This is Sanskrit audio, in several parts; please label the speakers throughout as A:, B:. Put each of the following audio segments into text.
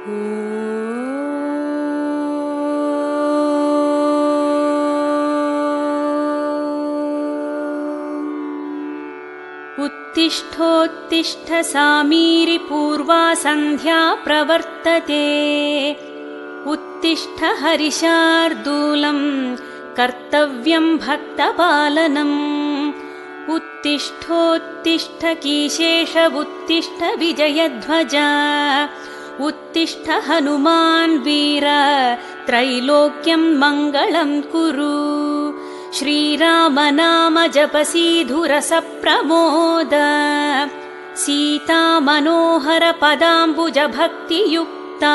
A: उत्तिष्ठोत्तिष्ठ सामीरि पूर्वा सन्ध्या प्रवर्तते उत्तिष्ठ हरिशार्दूलम् कर्तव्यं भक्तपालनम् उत्तिष्ठोत्तिष्ठ कीशेष उत्तिष्ठ विजयध्वज उत्तिष्ठ हनुमान् वीर त्रैलोक्यं मङ्गलं कुरु श्रीराम नाम जपसीधुरस प्रमोद सीता मनोहर पदाम्बुज भक्तियुक्ता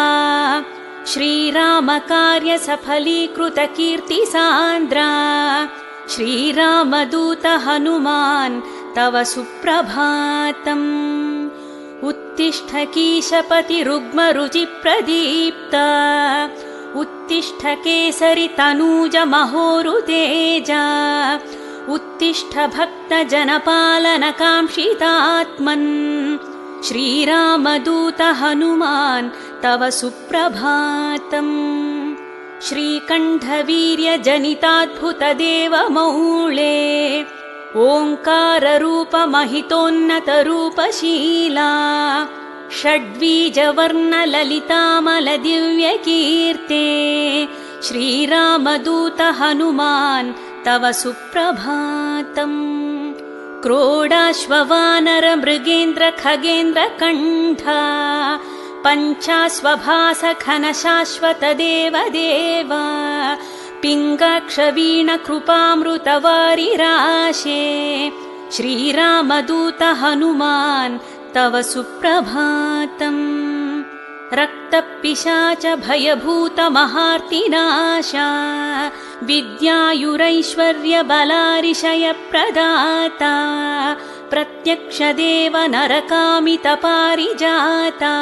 A: श्रीराम कार्य सफलीकृत कीर्ति सान्द्रा श्रीरामदूत हनुमान् तव सुप्रभातम् उत्तिष्ठ कीशपति रुग्म रुचि प्रदीप्त उत्तिष्ठ केसरि तनूज महोरुतेजा उत्तिष्ठ भक्त जनपालन काङ्क्षितात्मन् श्रीरामदूत हनुमान् तव सुप्रभातम् श्रीकण्ठवीर्य जनिताद्भुत देवमौळे ओङ्कार रूप महितोन्नत रूपशीला षड्वीजवर्ण ललितामल दिव्य कीर्ते श्रीरामदूत हनुमान् तव सुप्रभातम् क्रोडाश्ववानर मृगेन्द्र खगेन्द्र कण्ठा पञ्चाश्वभास घन शाश्वत देव पिङ्गाक्ष वीण कृपामृत वारिराशे श्रीरामदूत हनुमान् तव सुप्रभातम् रक्तपिशाच भयभूत महार्तिनाशा विद्यायुरैश्वर्य बलारिशय प्रदाता प्रत्यक्ष देव नरकामित पारिजाता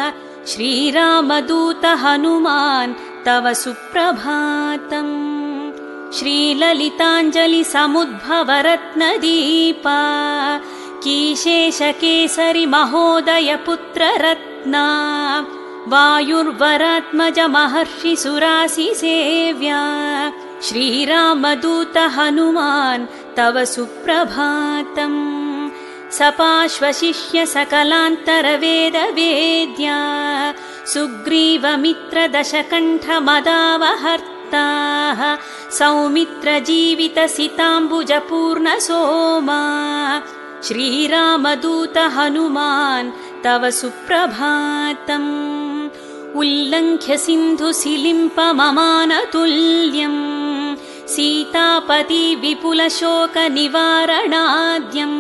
A: श्रीरामदूत हनुमान् तव सुप्रभातम् श्रीललिताञ्जलि समुद्भव रत्नदीपा कीशेष केसरि महोदय पुत्र रत्ना वायुर्वरात्मज महर्षि सुरासि सेव्या श्रीरामदूत हनुमान् तव सुप्रभातम् सपाश्वशिष्य सकलान्तर वेद वेद्या सुग्रीवमित्र दशकण्ठ मदावहर्ता सौमित्र जीवित सिताम्बुज पूर्ण सोमा श्रीरामदूत हनुमान् तव सुप्रभातम् उल्लङ्घ्य सिन्धु सिलिम्प ममानतुल्यम् सीतापति विपुल शोक निवारणाद्यम्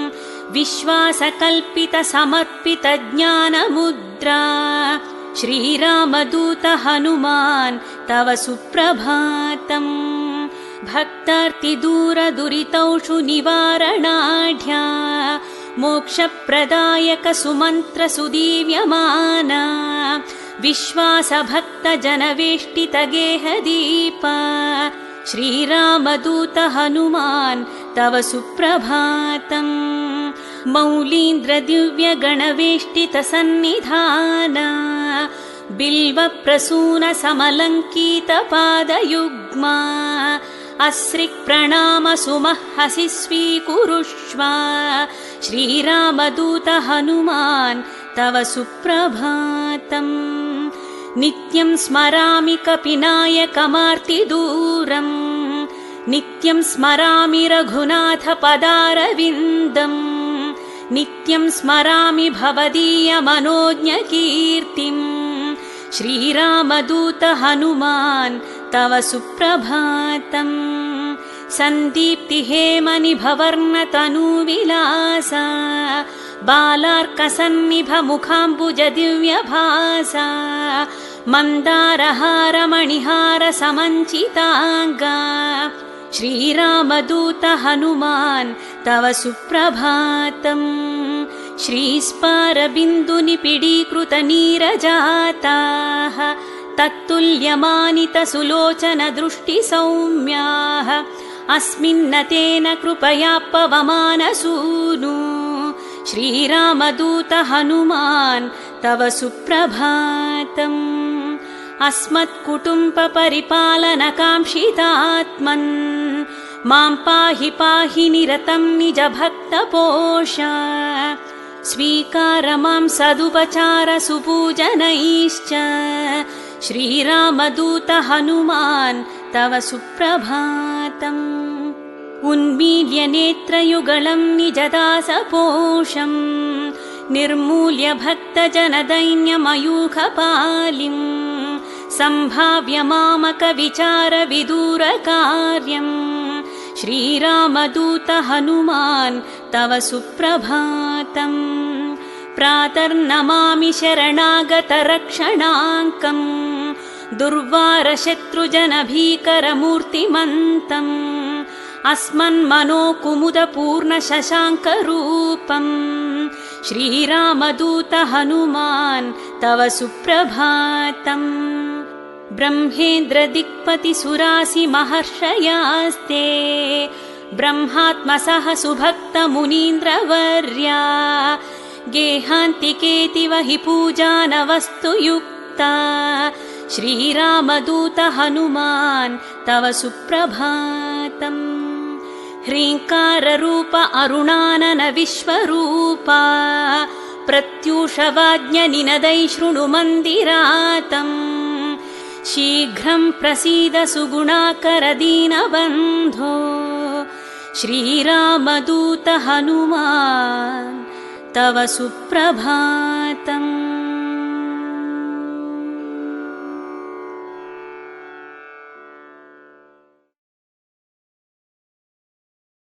A: विश्वासकल्पित समर्पित ज्ञानमुद्रा श्रीरामदूत हनुमान् तव सुप्रभातम् भक्तार्ति दूर दुरितौषु निवारणाढ्या मोक्षप्रदायक सुमन्त्र सुदीव्यमाना विश्वास भक्त जनवेष्टित गेहदीपा श्रीरामदूत हनुमान् तव सुप्रभातम् मौलीन्द्र दिव्य गणवेष्टित सन्निधाना बिल्व प्रसून समलङ्कित पादयुग्मा अस्रिक् प्रणाम सुमहसि स्वीकुरुष्व श्रीरामदूत हनुमान् तव सुप्रभातम् नित्यं स्मरामि कपिनायकमार्तिदूरम् नित्यं स्मरामि रघुनाथ पदारविन्दम् नित्यं स्मरामि भवदीय मनोज्ञ कीर्तिम् श्रीरामदूत हनुमान् तव सुप्रभातम् सन्दीप्ति हेमनिभवर्ण तनुविलासा बालार्कसन्निभ मुखाम्बुज दिव्यभासा मन्दारहार मणिहार समञ्चिताङ्गा श्रीरामदूत हनुमान् तव सुप्रभातम् श्रीस्पारबिन्दुनिपिडीकृत नीरजाताः तत्तुल्यमानित सुलोचन दृष्टि सौम्याः अस्मिन्नतेन कृपया पवमान सूनु श्रीरामदूत हनुमान् तव सुप्रभातम् अस्मत्कुटुम्बपरिपालनकाङ्क्षितात्मन् मां पाहि पाहि निरतं निजभक्तपोष स्वीकार मां सदुपचार सुपूजनैश्च श्रीरामदूत हनुमान् तव सुप्रभातम् उन्मील्य नेत्रयुगलं निजदासपोषम् निर्मूल्य भक्तजनदैन्यमयूखपालिम् सम्भाव्य मामकविचारविदूरकार्यम् श्रीरामदूत हनुमान् तव सुप्रभातम् प्रातर्नमामि शरणागतरक्षणाङ्कम् दुर्वारशत्रुजनभीकरमूर्तिमन्तम् अस्मन्मनोकुमुदपूर्णशशाङ्करूपम् श्रीरामदूत हनुमान् तव सुप्रभातम् ब्रह्मेन्द्रदिक्पतिसुरासि महर्षयास्ते ब्रह्मात्मसः सुभक्तमुनीन्द्रवर्या गेहान्तिकेति वहि पूजानवस्तु युक्ता श्रीरामदूत हनुमान् तव सुप्रभातम् ह्रीङ्काररूप अरुणानन विश्वरूपा प्रत्यूषवाज्ञनिनदै शृणु मन्दिरातम् शीघ्रं प्रसीद सुगुणाकर दीनबन्धो श्रीरामदूत हनुमान् तव सुप्रभातम्।